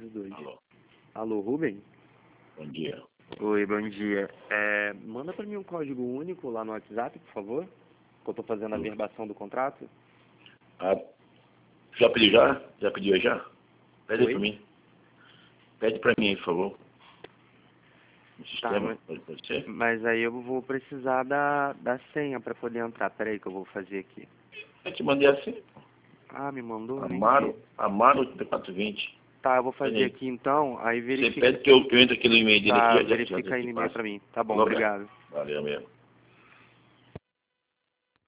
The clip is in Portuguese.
2. Alô. Alô, Rubem? Bom dia. Oi, bom dia. Manda pra mim um código único lá no WhatsApp, por favor, que eu tô fazendo a verbação do contrato. Já pediu já? Já pediu já? Pede Oi? pra mim. Pede pra mim aí, por favor. No sistema, Tá, pode ser? mas aí eu vou precisar da senha pra poder entrar. Pera aí que eu vou fazer aqui. Eu te mandei assim. Ah, me mandou? Nem Amaro vi. 8420. Tá, eu vou fazer Peraí. aqui então, aí Você verifica. pede que eu entre aqui no e-mail dele Tá, aqui, já verifica aí te no e-mail passo. pra mim. Tá bom, Falou, obrigado. Valeu mesmo.